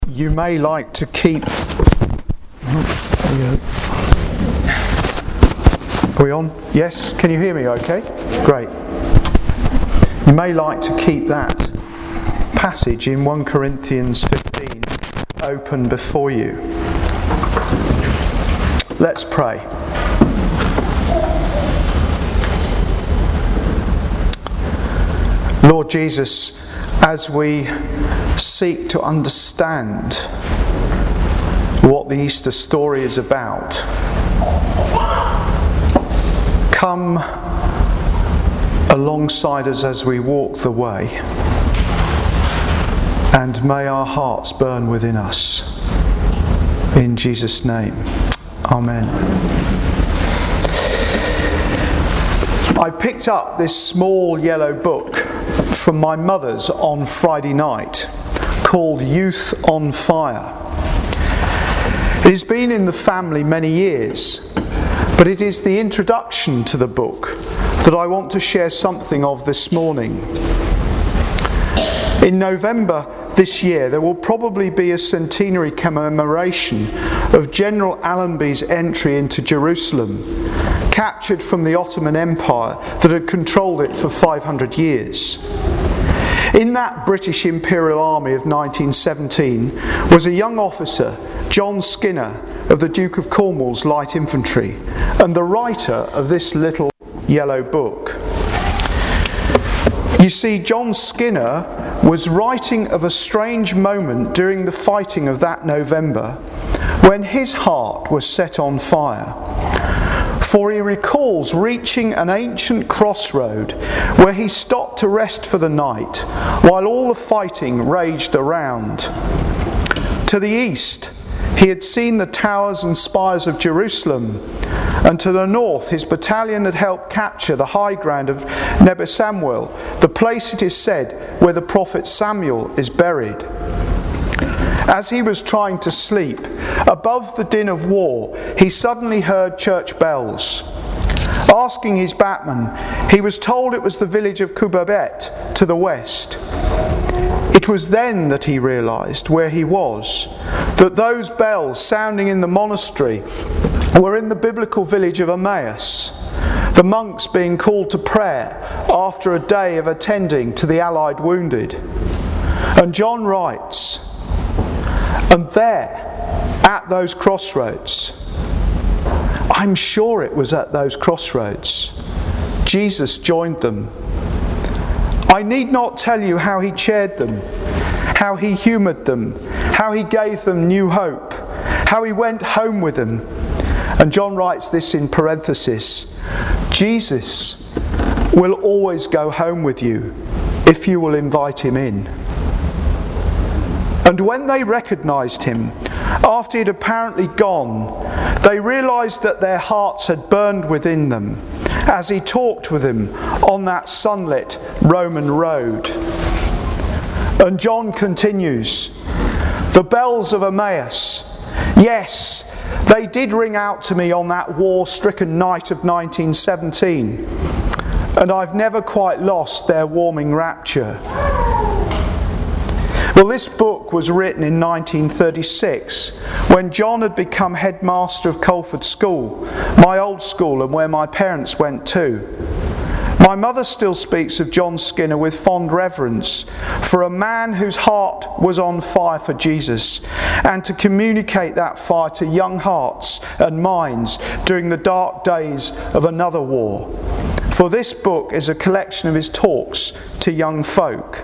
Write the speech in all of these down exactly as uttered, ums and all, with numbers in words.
You may like to keep... Are we on? Yes? Can you hear me okay? Great. You may like to keep that passage in First Corinthians fifteen open before you. Let's pray. Lord Jesus, as we seek to understand what the Easter story is about, come alongside us as we walk the way, and may our hearts burn within us. In Jesus' name, Amen. I picked up this small yellow book from my mother's on Friday night called Youth on Fire. It has been in the family many years, but it is the introduction to the book that I want to share something of this morning. In November this year, there will probably be a centenary commemoration of General Allenby's entry into Jerusalem, captured from the Ottoman Empire that had controlled it for five hundred years. In that British Imperial Army of nineteen seventeen was a young officer, John Skinner, of the Duke of Cornwall's Light Infantry, and the writer of this little yellow book. You see, John Skinner was writing of a strange moment during the fighting of that November when his heart was set on fire. For he recalls reaching an ancient crossroad where he stopped to rest for the night while all the fighting raged around. To the east, he had seen the towers and spires of Jerusalem, and to the north his battalion had helped capture the high ground of Nebuchadnezzar, the place, it is said, where the prophet Samuel is buried. As he was trying to sleep, above the din of war, he suddenly heard church bells. Asking his batman, he was told it was the village of Kubabet to the west. It was then that he realised where he was, that those bells sounding in the monastery were in the biblical village of Emmaus, the monks being called to prayer after a day of attending to the Allied wounded. And John writes, and there, at those crossroads, I'm sure it was at those crossroads, Jesus joined them. I need not tell you how he cheered them, how he humoured them, how he gave them new hope, how he went home with them. And John writes this in parenthesis, Jesus will always go home with you if you will invite him in. And when they recognised him, after he had apparently gone, they realised that their hearts had burned within them as he talked with them on that sunlit Roman road. And John continues, the bells of Emmaus, yes, they did ring out to me on that war-stricken night of nineteen seventeen, and I've never quite lost their warming rapture. Well, this book was written in nineteen thirty-six, when John had become headmaster of Colford School, my old school and where my parents went too. My mother still speaks of John Skinner with fond reverence for a man whose heart was on fire for Jesus, and to communicate that fire to young hearts and minds during the dark days of another war. For this book is a collection of his talks to young folk.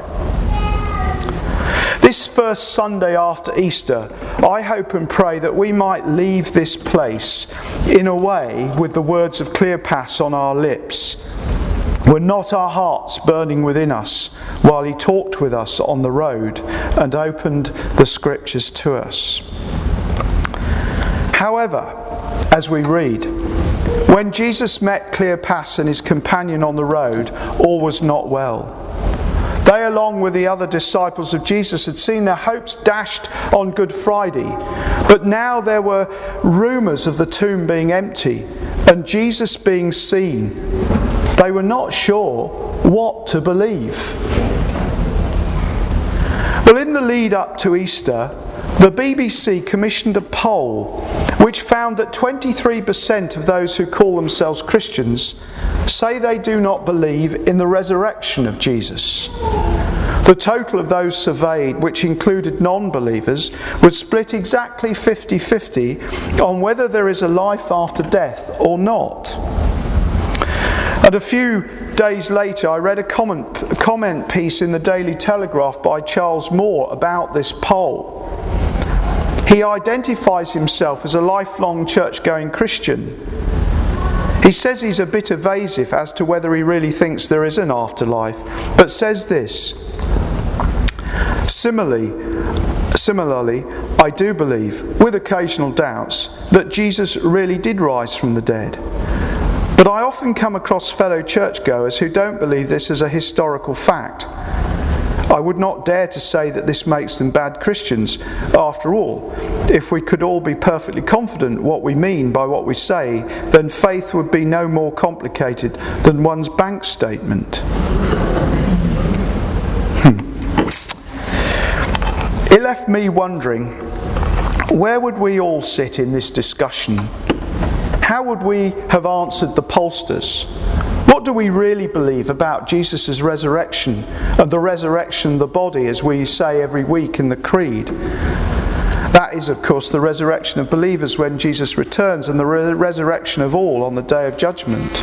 This first Sunday after Easter, I hope and pray that we might leave this place in a way with the words of Cleopas on our lips. Were not our hearts burning within us while he talked with us on the road and opened the scriptures to us? However, as we read, when Jesus met Cleopas and his companion on the road, all was not well. They, along with the other disciples of Jesus, had seen their hopes dashed on Good Friday, but now there were rumours of the tomb being empty and Jesus being seen. They were not sure what to believe. Well, in the lead up to Easter, the B B C commissioned a poll which found that twenty-three percent of those who call themselves Christians say they do not believe in the resurrection of Jesus. The total of those surveyed, which included non-believers, was split exactly fifty-fifty on whether there is a life after death or not. And a few days later, I read a comment, comment piece in the Daily Telegraph by Charles Moore about this poll. He identifies himself as a lifelong church-going Christian. He says he's a bit evasive as to whether he really thinks there is an afterlife, but says this: Similarly, similarly, I do believe, with occasional doubts, that Jesus really did rise from the dead. But I often come across fellow churchgoers who don't believe this as a historical fact. I would not dare to say that this makes them bad Christians. After all, if we could all be perfectly confident what we mean by what we say, then faith would be no more complicated than one's bank statement. Hmm. It left me wondering, where would we all sit in this discussion? How would we have answered the pollsters? What do we really believe about Jesus' resurrection and the resurrection of the body, as we say every week in the Creed? That is, of course, the resurrection of believers when Jesus returns, and the re- resurrection of all on the day of judgment.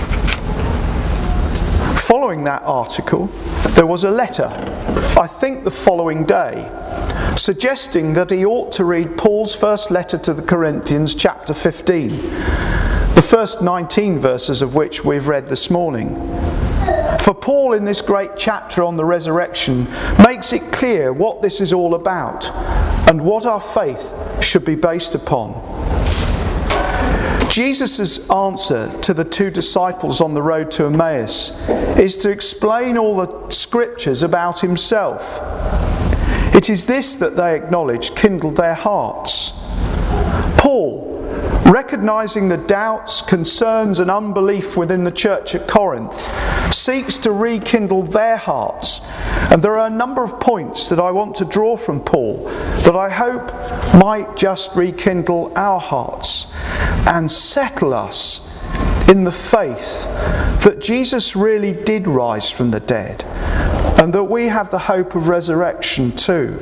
Following that article, there was a letter, I think the following day, suggesting that he ought to read Paul's first letter to the Corinthians, chapter fifteen, the first nineteen verses of which we've read this morning. For Paul, in this great chapter on the resurrection, makes it clear what this is all about and what our faith should be based upon. Jesus' answer to the two disciples on the road to Emmaus is to explain all the scriptures about himself. It is this that they acknowledge kindled their hearts. Paul, recognising the doubts, concerns and unbelief within the church at Corinth, seeks to rekindle their hearts. And there are a number of points that I want to draw from Paul that I hope might just rekindle our hearts and settle us in the faith that Jesus really did rise from the dead, and that we have the hope of resurrection too.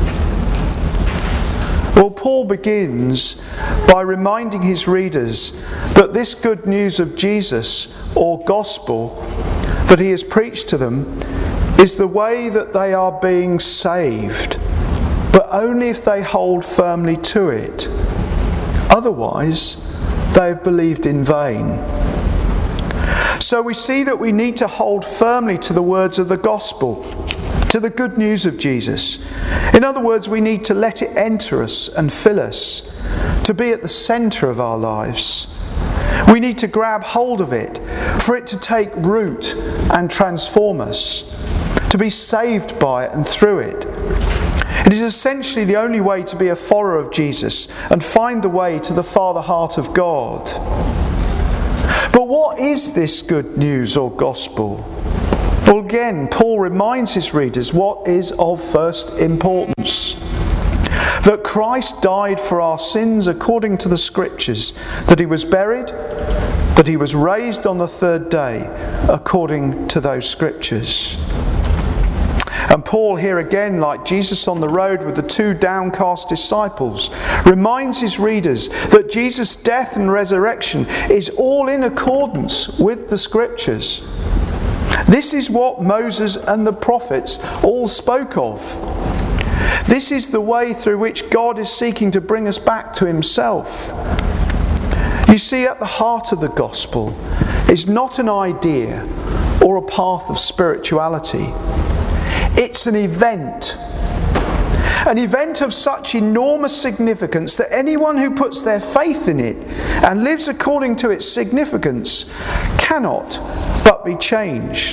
Well, Paul begins by reminding his readers that this good news of Jesus, or gospel, that he has preached to them is the way that they are being saved, but only if they hold firmly to it. Otherwise, they have believed in vain. So we see that we need to hold firmly to the words of the gospel, to the good news of Jesus. In other words, we need to let it enter us and fill us, to be at the centre of our lives. We need to grab hold of it, for it to take root and transform us, to be saved by it and through it. It is essentially the only way to be a follower of Jesus and find the way to the Father heart of God. But what is this good news or gospel? Well, again, Paul reminds his readers what is of first importance. That Christ died for our sins according to the Scriptures, that he was buried, that he was raised on the third day according to those Scriptures. And Paul here again, like Jesus on the road with the two downcast disciples, reminds his readers that Jesus' death and resurrection is all in accordance with the Scriptures. This is what Moses and the prophets all spoke of. This is the way through which God is seeking to bring us back to himself. You see, at the heart of the gospel is not an idea or a path of spirituality. It's an event. An event of such enormous significance that anyone who puts their faith in it and lives according to its significance cannot but be changed.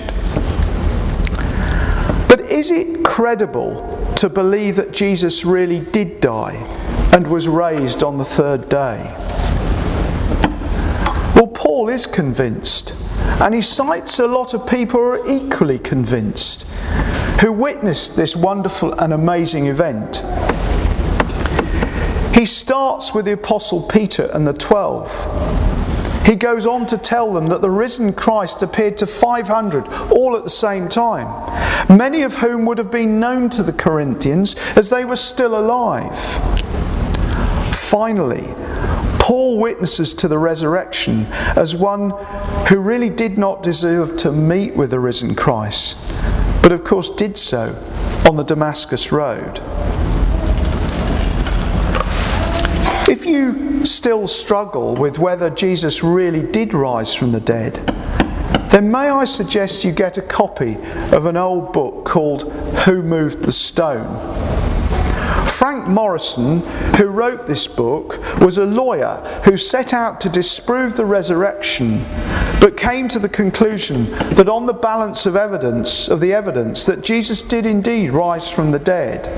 But is it credible to believe that Jesus really did die and was raised on the third day? Well, Paul is convinced, and he cites a lot of people who are equally convinced, who witnessed this wonderful and amazing event. He starts with the Apostle Peter and the twelve. He goes on to tell them that the risen Christ appeared to five hundred all at the same time, many of whom would have been known to the Corinthians as they were still alive. Finally, Paul witnesses to the resurrection as one who really did not deserve to meet with the risen Christ, but of course did so on the Damascus Road. If you still struggle with whether Jesus really did rise from the dead, then may I suggest you get a copy of an old book called Who Moved the Stone? Frank Morrison, who wrote this book, was a lawyer who set out to disprove the resurrection, but came to the conclusion that on the balance of evidence, of the evidence, that Jesus did indeed rise from the dead.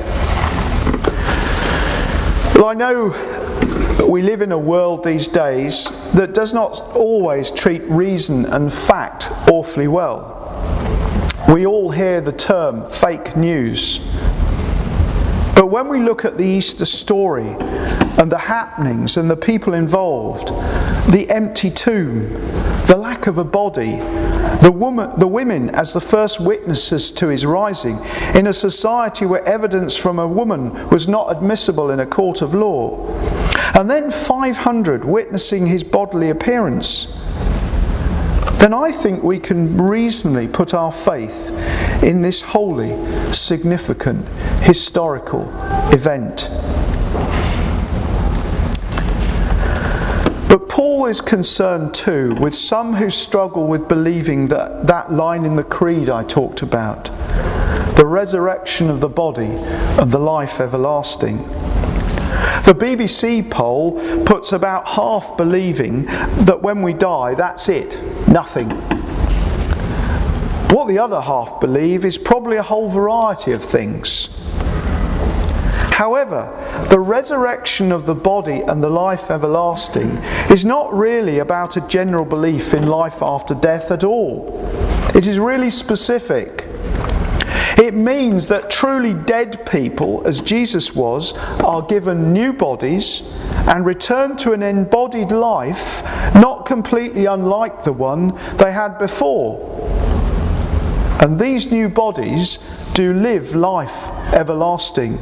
Well, I know we live in a world these days that does not always treat reason and fact awfully well. We all hear the term fake news. But when we look at the Easter story and the happenings and the people involved, the empty tomb, the lack of a body, the woman, the women as the first witnesses to his rising, in a society where evidence from a woman was not admissible in a court of law, and then five hundred witnessing his bodily appearance, then I think we can reasonably put our faith in this holy, significant, historical event. But Paul is concerned too with some who struggle with believing that, that line in the creed I talked about, the resurrection of the body and the life everlasting. The B B C poll puts about half believing that when we die, that's it, nothing. What the other half believe is probably a whole variety of things. However, the resurrection of the body and the life everlasting is not really about a general belief in life after death at all. It is really specific. It means that truly dead people, as Jesus was, are given new bodies and return to an embodied life not completely unlike the one they had before. And these new bodies do live life everlasting.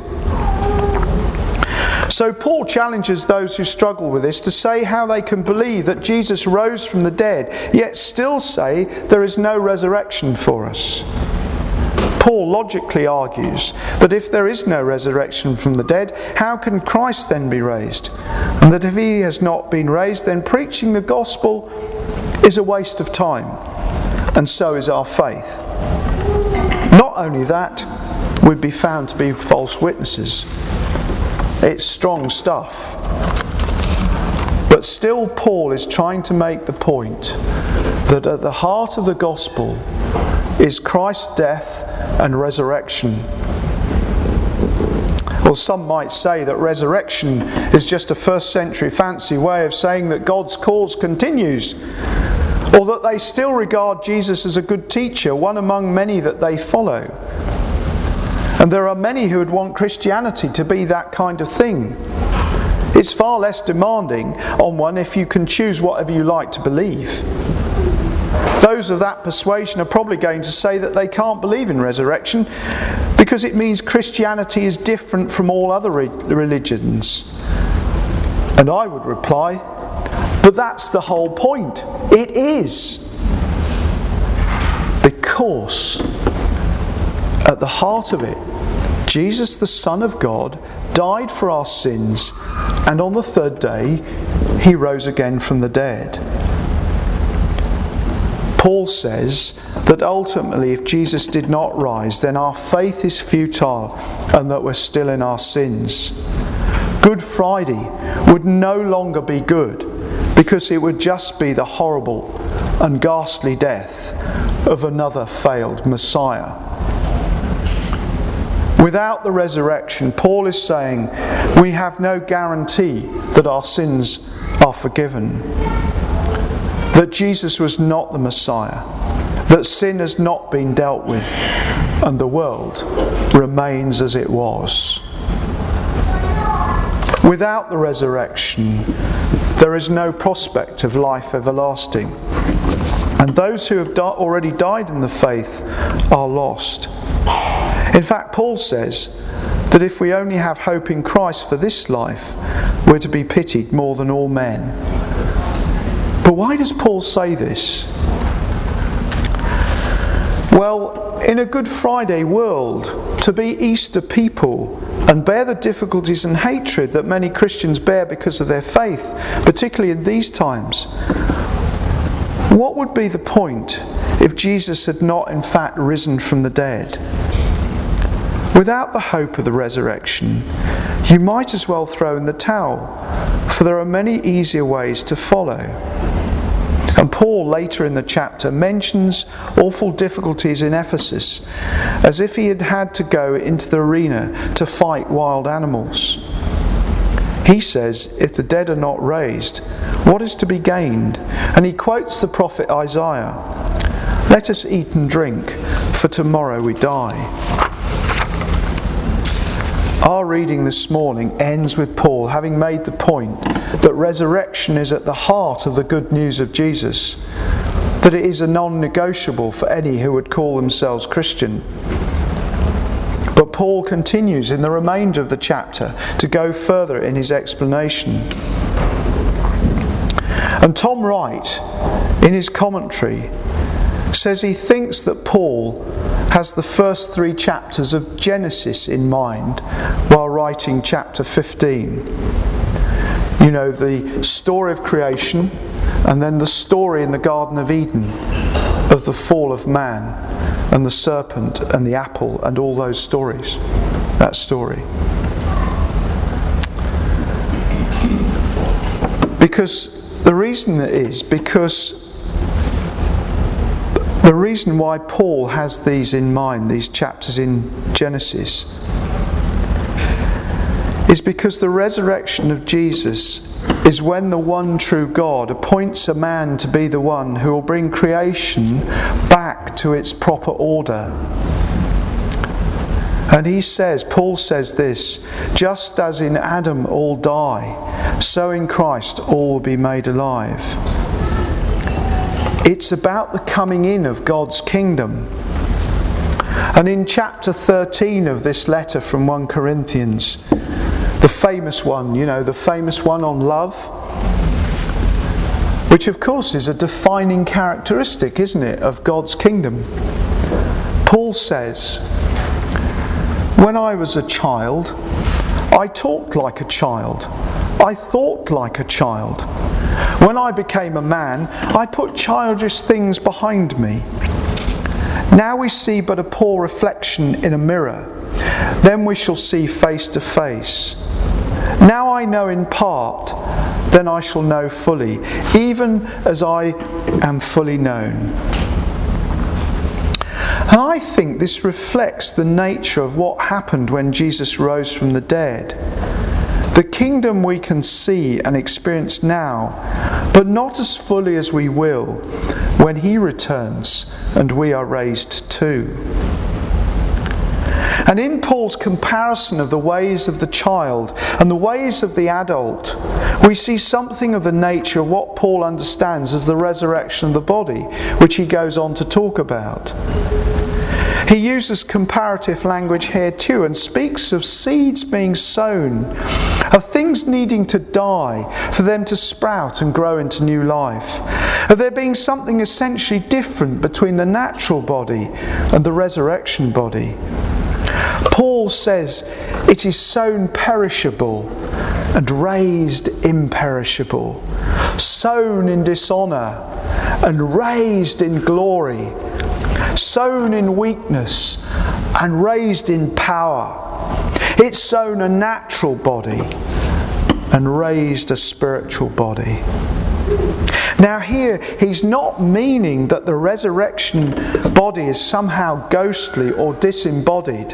So Paul challenges those who struggle with this to say how they can believe that Jesus rose from the dead, yet still say there is no resurrection for us. Paul logically argues that if there is no resurrection from the dead, how can Christ then be raised? And that if he has not been raised, then preaching the gospel is a waste of time, and so is our faith. Not only that, we'd be found to be false witnesses. It's strong stuff. But still Paul is trying to make the point that at the heart of the gospel is Christ's death and resurrection. Well, some might say that resurrection is just a first century fancy way of saying that God's cause continues, or that they still regard Jesus as a good teacher, one among many that they follow. And there are many who would want Christianity to be that kind of thing. It's far less demanding on one if you can choose whatever you like to believe. Those of that persuasion are probably going to say that they can't believe in resurrection because it means Christianity is different from all other re- religions. And I would reply, but that's the whole point. It is. Because at the heart of it, Jesus, the Son of God, died for our sins, and on the third day, he rose again from the dead. Paul says that ultimately if Jesus did not rise, then our faith is futile and that we're still in our sins. Good Friday would no longer be good because it would just be the horrible and ghastly death of another failed Messiah. Without the resurrection, Paul is saying we have no guarantee that our sins are forgiven. That Jesus was not the Messiah, that sin has not been dealt with, and the world remains as it was. Without the resurrection, there is no prospect of life everlasting. And those who have di- already died in the faith are lost. In fact, Paul says that if we only have hope in Christ for this life, we're to be pitied more than all men. But why does Paul say this? Well, in a Good Friday world, to be Easter people and bear the difficulties and hatred that many Christians bear because of their faith, particularly in these times, what would be the point if Jesus had not in fact risen from the dead? Without the hope of the resurrection, you might as well throw in the towel, for there are many easier ways to follow. And Paul later in the chapter mentions awful difficulties in Ephesus, as if he had had to go into the arena to fight wild animals. He says, if the dead are not raised, what is to be gained? And he quotes the prophet Isaiah, "Let us eat and drink, for tomorrow we die." Our reading this morning ends with Paul having made the point that resurrection is at the heart of the good news of Jesus, that it is a non-negotiable for any who would call themselves Christian. But Paul continues in the remainder of the chapter to go further in his explanation. And Tom Wright, in his commentary, says he thinks that Paul has the first three chapters of Genesis in mind while writing chapter fifteen. You know, the story of creation, and then the story in the Garden of Eden of the fall of man, and the serpent and the apple and all those stories. That story. Because the reason it is because the reason why Paul has these in mind, these chapters in Genesis, is because the resurrection of Jesus is when the one true God appoints a man to be the one who will bring creation back to its proper order. And he says, Paul says this, just as in Adam all die, so in Christ all will be made alive. It's about the coming in of God's kingdom. And in chapter thirteen of this letter from First Corinthians, the famous one, you know, the famous one on love, which of course is a defining characteristic, isn't it, of God's kingdom. Paul says, when I was a child, I talked like a child. I thought like a child. When I became a man, I put childish things behind me. Now we see but a poor reflection in a mirror. Then we shall see face to face. Now I know in part, then I shall know fully, even as I am fully known. And I think this reflects the nature of what happened when Jesus rose from the dead. The kingdom we can see and experience now, but not as fully as we will when he returns and we are raised too. And in Paul's comparison of the ways of the child and the ways of the adult, we see something of the nature of what Paul understands as the resurrection of the body, which he goes on to talk about. He uses comparative language here too and speaks of seeds being sown, of things needing to die for them to sprout and grow into new life, of there being something essentially different between the natural body and the resurrection body. Paul says it is sown perishable and raised imperishable, sown in dishonour and raised in glory, sown in weakness and raised in power. It's sown a natural body and raised a spiritual body. Now here, he's not meaning that the resurrection body is somehow ghostly or disembodied.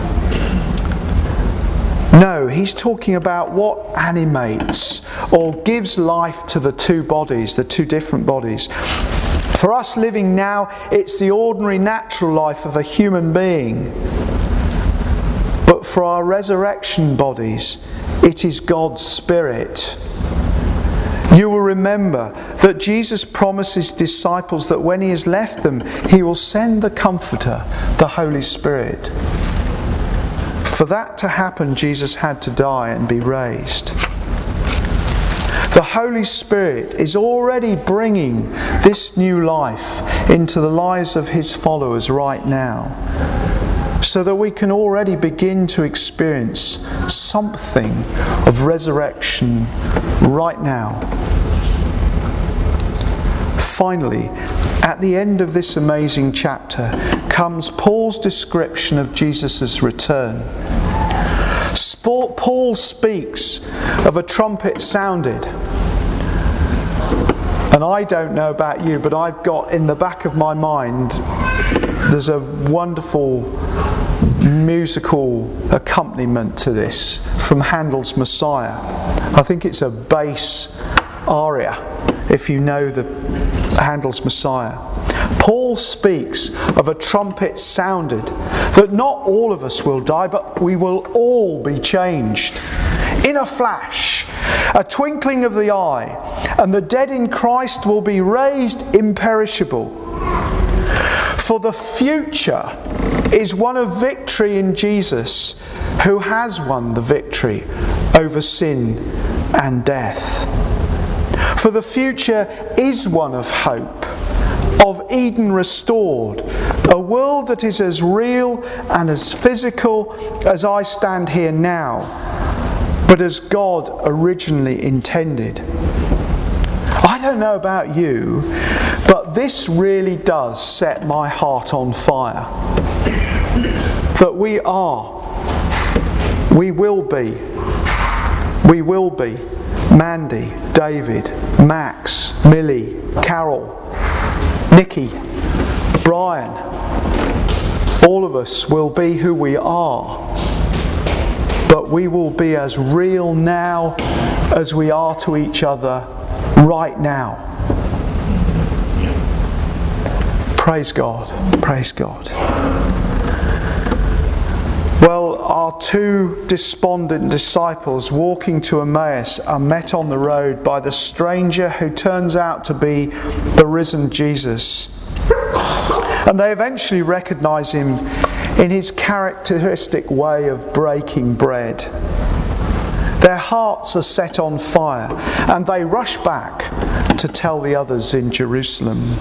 No, he's talking about what animates or gives life to the two bodies, the two different bodies. For us living now, it's the ordinary natural life of a human being. But for our resurrection bodies, it is God's Spirit. You will remember that Jesus promised his disciples that when he has left them, he will send the Comforter, the Holy Spirit. For that to happen, Jesus had to die and be raised. The Holy Spirit is already bringing this new life into the lives of his followers right now, so that we can already begin to experience something of resurrection right now. Finally, at the end of this amazing chapter comes Paul's description of Jesus' return. Paul speaks of a trumpet sounded. And I don't know about you, but I've got in the back of my mind, there's a wonderful musical accompaniment to this from Handel's Messiah. I think it's a bass aria, if you know the Handel's Messiah. Paul speaks of a trumpet sounded, that not all of us will die, but we will all be changed. In a flash, a twinkling of the eye, and the dead in Christ will be raised imperishable. For the future is one of victory in Jesus, who has won the victory over sin and death. For the future is one of hope, of Eden restored, a world that is as real and as physical as I stand here now, but as God originally intended. I don't know about you, but this really does set my heart on fire. That we are, we will be, we will be Mandy, David, Max, Millie, Carol, Nikki, Brian. All of us will be who we are, but we will be as real now as we are to each other right now. Praise God, praise God. Well, our two despondent disciples walking to Emmaus are met on the road by the stranger who turns out to be the risen Jesus. And they eventually recognise him in his characteristic way of breaking bread. Their hearts are set on fire, and they rush back to tell the others in Jerusalem.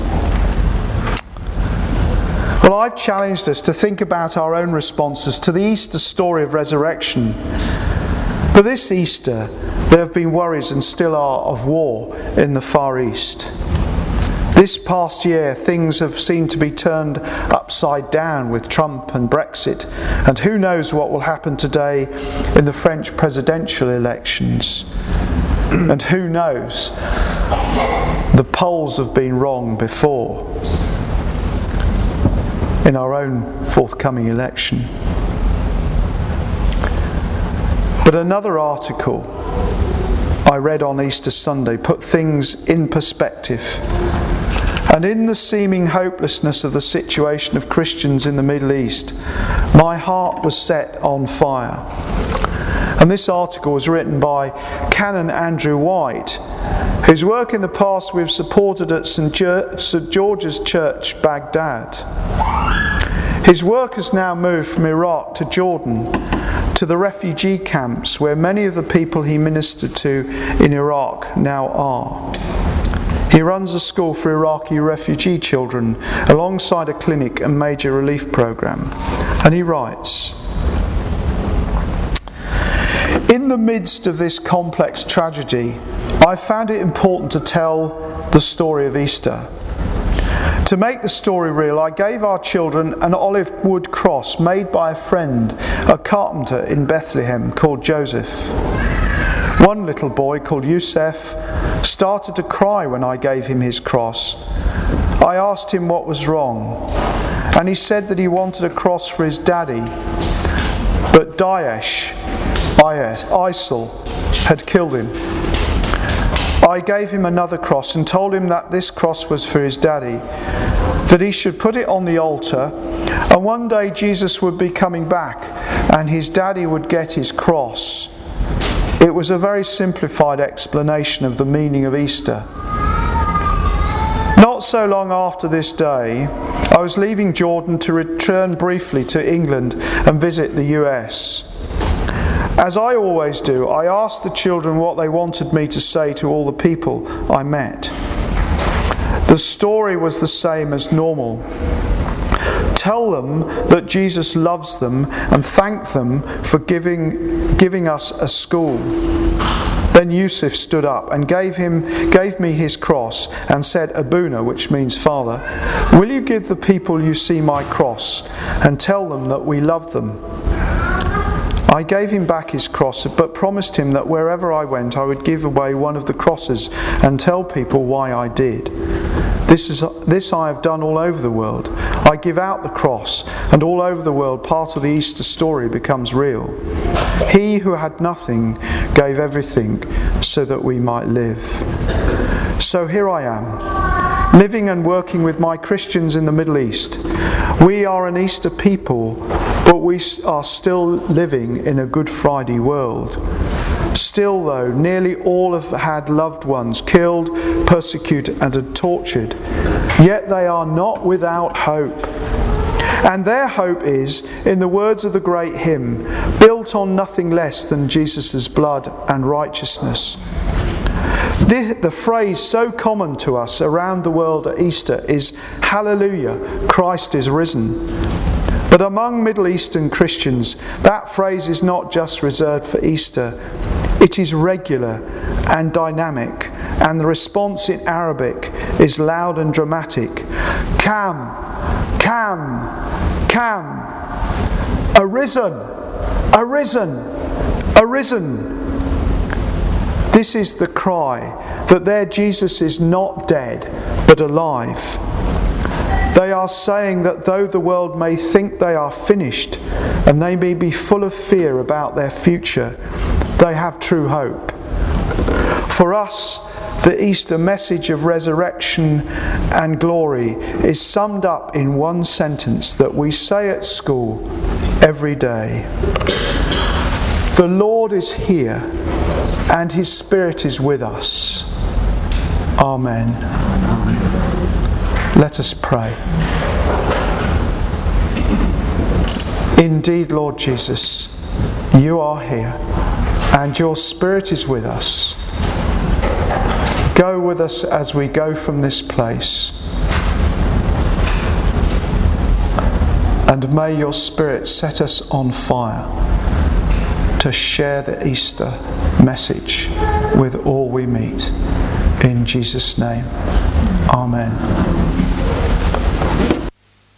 Well, I've challenged us to think about our own responses to the Easter story of resurrection. But this Easter, there have been worries and still are of war in the Far East. This past year, things have seemed to be turned upside down with Trump and Brexit, and who knows what will happen today in the French presidential elections. And who knows, the polls have been wrong before in our own forthcoming election. But another article I read on Easter Sunday put things in perspective. And in the seeming hopelessness of the situation of Christians in the Middle East, my heart was set on fire. And this article was written by Canon Andrew White, whose work in the past we've supported at St George's Church, Baghdad. His work has now moved from Iraq to Jordan, to the refugee camps where many of the people he ministered to in Iraq now are. He runs a school for Iraqi refugee children alongside a clinic and major relief program. And he writes, "In the midst of this complex tragedy, I found it important to tell the story of Easter. To make the story real, I gave our children an olive wood cross made by a friend, a carpenter in Bethlehem called Joseph. One little boy called Yusef started to cry when I gave him his cross. I asked him what was wrong, and he said that he wanted a cross for his daddy, but Daesh, ISIL, had killed him. I gave him another cross and told him that this cross was for his daddy, that he should put it on the altar, and one day Jesus would be coming back and his daddy would get his cross. It was a very simplified explanation of the meaning of Easter. Not so long after this day, I was leaving Jordan to return briefly to England and visit the U S. As I always do, I asked the children what they wanted me to say to all the people I met. The story was the same as normal. Tell them that Jesus loves them and thank them for giving, giving us a school. Then Yusuf stood up and gave him gave me his cross and said, Abuna, which means Father, will you give the people you see my cross and tell them that we love them? I gave him back his cross, but promised him that wherever I went I would give away one of the crosses and tell people why I did. This is this I have done all over the world. I give out the cross, and all over the world part of the Easter story becomes real. He who had nothing gave everything so that we might live. So here I am, living and working with my Christians in the Middle East. We are an Easter people, but we are still living in a Good Friday world. Still though, nearly all have had loved ones killed, persecuted and tortured. Yet they are not without hope. And their hope is, in the words of the great hymn, built on nothing less than Jesus' blood and righteousness. The, the phrase so common to us around the world at Easter is, Hallelujah, Christ is risen. But among Middle Eastern Christians, that phrase is not just reserved for Easter. It is regular and dynamic, and the response in Arabic is loud and dramatic. Kam, Kam, Kam, arisen, arisen, arisen. This is the cry that their Jesus is not dead, but alive. They are saying that though the world may think they are finished, and they may be full of fear about their future, they have true hope. For us, the Easter message of resurrection and glory is summed up in one sentence that we say at school every day. The Lord is here, and His Spirit is with us. Amen. Let us pray. Indeed, Lord Jesus, you are here, and your Spirit is with us. Go with us as we go from this place. And may your Spirit set us on fire to share the Easter message with all we meet. In Jesus' name, Amen.